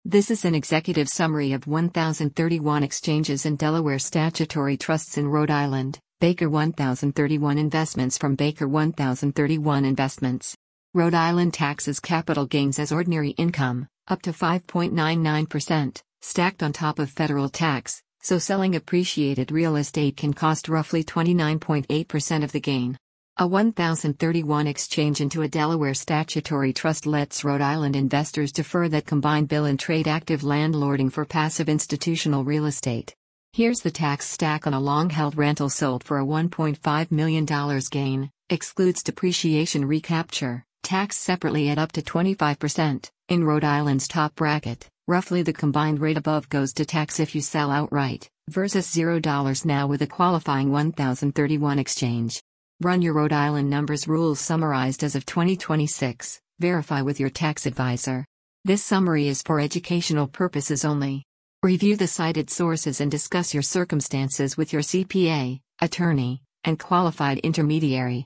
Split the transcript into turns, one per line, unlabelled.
This is an executive summary of 1031 exchanges and Delaware statutory trusts in Rhode Island. Baker 1031 Investments from Baker 1031 Investments. Rhode Island taxes capital gains as ordinary income, up to 5.99%, stacked on top of federal tax, so selling appreciated real estate can cost roughly 29.8% of the gain. A 1031 exchange into a Delaware statutory trust lets Rhode Island investors defer that combined bill and trade active landlording for passive institutional real estate. Here's the tax stack on a long-held rental sold for a $1.5 million gain, excludes depreciation recapture, taxed separately at up to 25%, in Rhode Island's top bracket. Roughly the combined rate above goes to tax if you sell outright, versus $0 now with a qualifying 1031 exchange. Run your Rhode Island numbers. Rules summarized as of 2026. Verify with your tax advisor. This summary is for educational purposes only. Review the cited sources and discuss your circumstances with your CPA, attorney, and qualified intermediary.